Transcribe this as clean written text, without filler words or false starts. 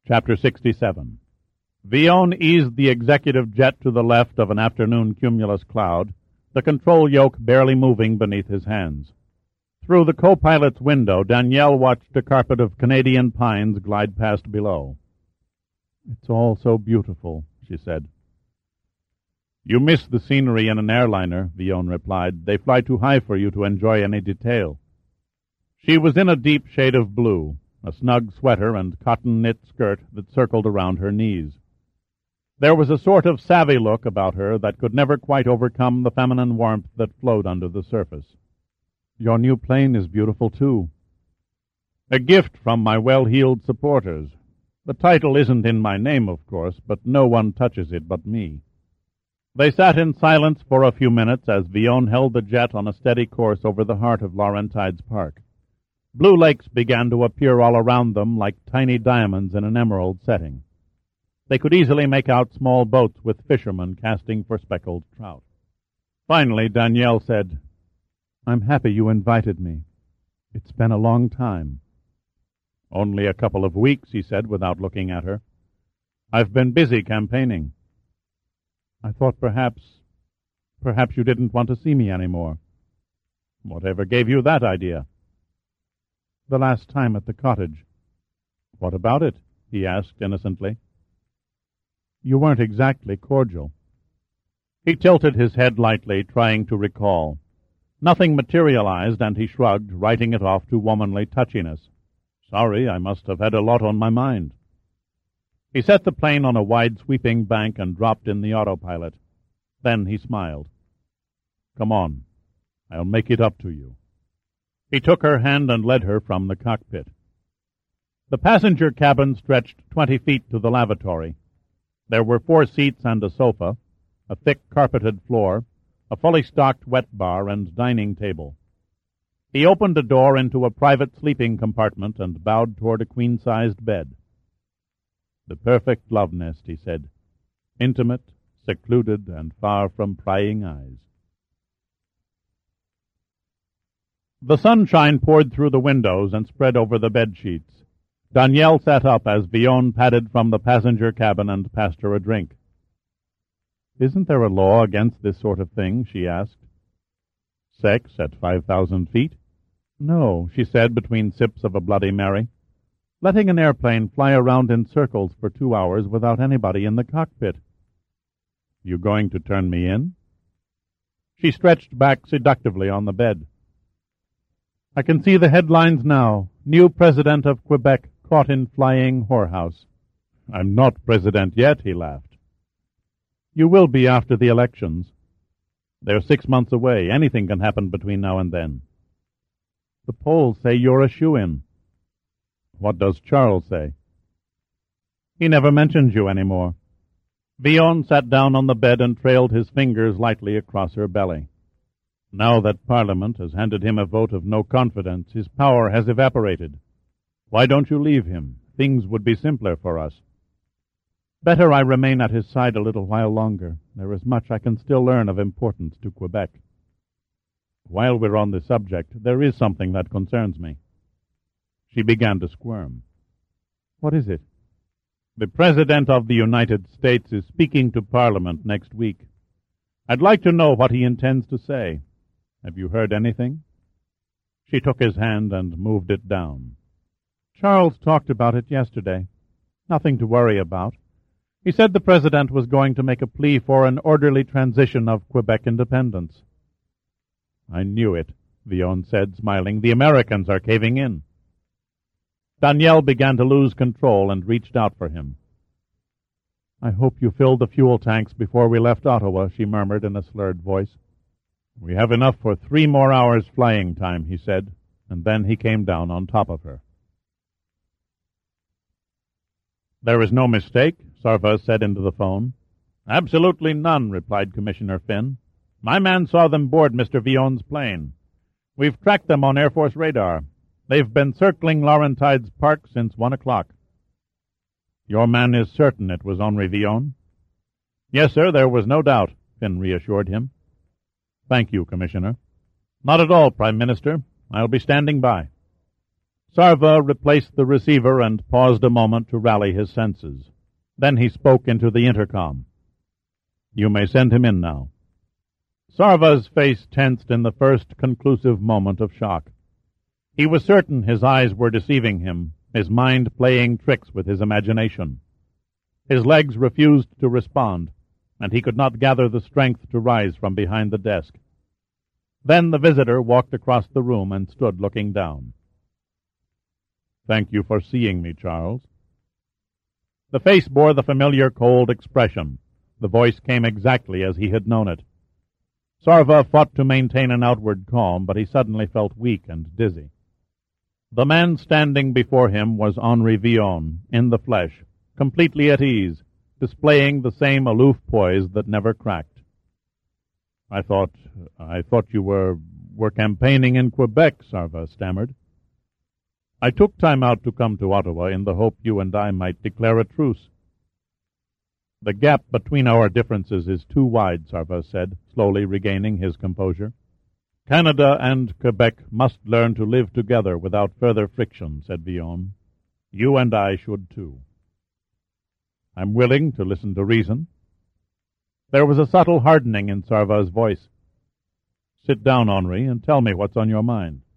Chapter 67. Villon eased the executive jet to the left of an afternoon cumulus cloud, the control yoke barely moving beneath his hands. Through the co-pilot's window, Danielle watched a carpet of Canadian pines glide past below. "It's all so beautiful," she said. "You miss the scenery in an airliner," Villon replied. "They fly too high for you to enjoy any detail." She was in a deep shade of blue, a snug sweater and cotton knit skirt that circled around her knees. There was a sort of savvy look about her that could never quite overcome the feminine warmth that flowed under the surface. "Your new plane is beautiful, too." "A gift from my well-heeled supporters. The title isn't in my name, of course, but no one touches it but me." They sat in silence for a few minutes as Villon held the jet on a steady course over the heart of Laurentides Park. Blue lakes began to appear all around them like tiny diamonds in an emerald setting. They could easily make out small boats with fishermen casting for speckled trout. Finally, Danielle said, "I'm happy you invited me. It's been a long time." "Only a couple of weeks," he said without looking at her. "I've been busy campaigning." "I thought perhaps you didn't want to see me any more." "Whatever gave you that idea?" "The last time at the cottage." "What about it?" he asked innocently. "You weren't exactly cordial." He tilted his head lightly, trying to recall. Nothing materialized, and he shrugged, writing it off to womanly touchiness. "Sorry, I must have had a lot on my mind." He set the plane on a wide sweeping bank and dropped in the autopilot. Then he smiled. "Come on. I'll make it up to you." He took her hand and led her from the cockpit. The passenger cabin stretched 20 feet to the lavatory. There were 4 seats and a sofa, a thick carpeted floor, a fully stocked wet bar, and dining table. He opened a door into a private sleeping compartment and bowed toward a queen-sized bed. "The perfect love nest," he said, "intimate, secluded, and far from prying eyes." The sunshine poured through the windows and spread over the bed-sheets. Danielle sat up as Villon padded from the passenger cabin and passed her a drink. "Isn't there a law against this sort of thing?" she asked. "Sex at 5,000 feet? "No," she said between sips of a Bloody Mary. "Letting an airplane fly around in circles for 2 hours without anybody in the cockpit." "You going to turn me in?" She stretched back seductively on the bed. "I can see the headlines now. New President of Quebec caught in flying whorehouse." "I'm not president yet," he laughed. "You will be after the elections." "They're 6 months away. Anything can happen between now and then." "The polls say you're a shoo-in." "What does Charles say?" "He never mentions you any more." Villon sat down on the bed and trailed his fingers lightly across her belly. "Now that Parliament has handed him a vote of no confidence, his power has evaporated. Why don't you leave him? Things would be simpler for us." "Better I remain at his side a little while longer. There is much I can still learn of importance to Quebec." "While we're on the subject, there is something that concerns me." She began to squirm. "What is it?" "The President of the United States is speaking to Parliament next week. I'd like to know what he intends to say. Have you heard anything?" She took his hand and moved it down. "Charles talked about it yesterday. Nothing to worry about. He said the President was going to make a plea for an orderly transition of Quebec independence." "I knew it," Villon said, smiling. "The Americans are caving in." Danielle began to lose control and reached out for him. "I hope you filled the fuel tanks before we left Ottawa," she murmured in a slurred voice. "We have enough for 3 more hours flying time," he said, and then he came down on top of her. "There is no mistake," Sarva said into the phone. "Absolutely none," replied Commissioner Finn. "My man saw them board Mr. Villon's plane. We've tracked them on Air Force radar. They've been circling Laurentides Park since 1 o'clock. "Your man is certain it was Henri Villon?" "Yes, sir, there was no doubt," Finn reassured him. "Thank you, Commissioner." "Not at all, Prime Minister. I'll be standing by." Sarva replaced the receiver and paused a moment to rally his senses. Then he spoke into the intercom. "You may send him in now." Sarva's face tensed in the first conclusive moment of shock. He was certain his eyes were deceiving him, his mind playing tricks with his imagination. His legs refused to respond, and he could not gather the strength to rise from behind the desk. Then the visitor walked across the room and stood looking down. "Thank you for seeing me, Charles." The face bore the familiar cold expression. The voice came exactly as he had known it. Sarva fought to maintain an outward calm, but he suddenly felt weak and dizzy. The man standing before him was Henri Villon, in the flesh, completely at ease, displaying the same aloof poise that never cracked. I thought you were campaigning in Quebec," Sarva stammered. "I took time out to come to Ottawa in the hope you and I might declare a truce." "The gap between our differences is too wide," Sarva said, slowly regaining his composure. "Canada and Quebec must learn to live together without further friction," said Villon. "You and I should too." "I'm willing to listen to reason." There was a subtle hardening in Sarva's voice. "Sit down, Henri, and tell me what's on your mind."